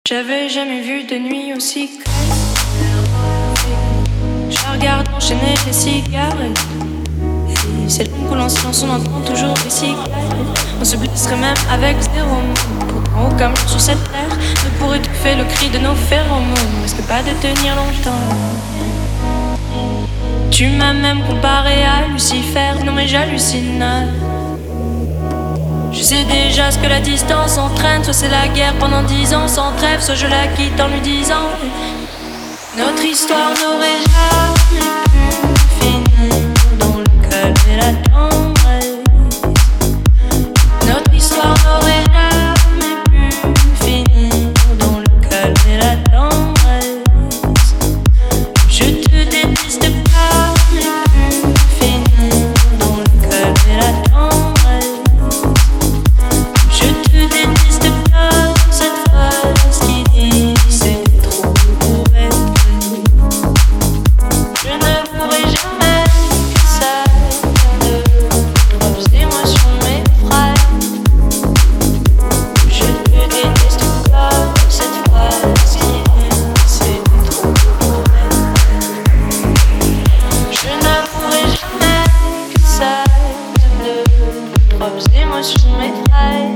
J'avais jamais vu de nuit aussi claire. Je la regarde enchaîner les cigarettes. Et c'est long qu'en silence on entend toujours des cigarettes. On se blesserait même avec zéro mot. Pourtant aucun mot sur cette terre ne pourrait étouffer le cri de nos phéromones. On risque pas de tenir longtemps. Tu m'as même comparé à Lucifer. Non mais j'hallucine. Je sais déjà ce que la distance entraîne. Soit c'est la guerre pendant 10 ans sans trêve, soit je la quitte en lui disant notre histoire n'aurait jamais pu finir dans le calme et la tendresse. Notre histoire n'aurait jamais pu finir dans le calme et la tendresse. Je te déteste pas, mais pu finir dans le calme et la tendresse. Je te déteste pas, cette phrase qui dit c'est trop pour être vrai. Je ne pourrai jamais que ça de trop émotions m'effraient. Je te déteste pas, cette phrase qui dit c'est trop pour être vrai. Je ne pourrai jamais que ça de trop émotions m'effraient.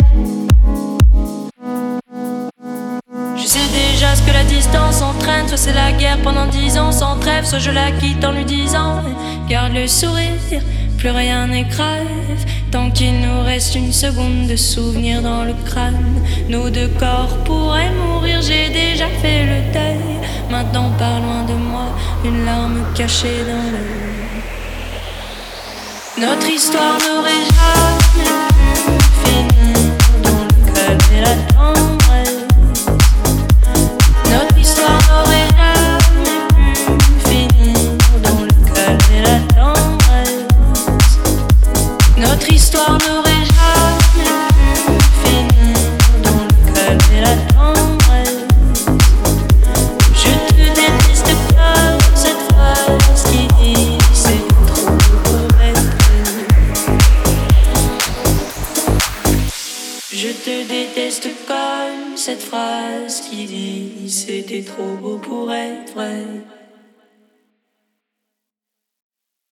Je sais déjà ce que la distance entraîne. Soit c'est la guerre pendant 10 ans sans trêve, soit je la quitte en lui disant garde le sourire, plus rien n'est grave. Tant qu'il nous reste une seconde de souvenir dans le crâne, nos deux corps pourraient mourir. J'ai déjà fait le deuil. Maintenant pas loin de moi, une larme cachée dans l'œil. Notre histoire n'aurait jamais pu finir dans le calme et la tendresse. Notre histoire n'aurait jamais pu finir dans le calme et la tendresse. Notre histoire n'aurait jamais pu finir dans le calme et la tendresse. Je te déteste pas, cette phrase qui dit c'est trop pour être vrai. Je te déteste comme cette phrase qui dit c'était trop beau pour être vrai.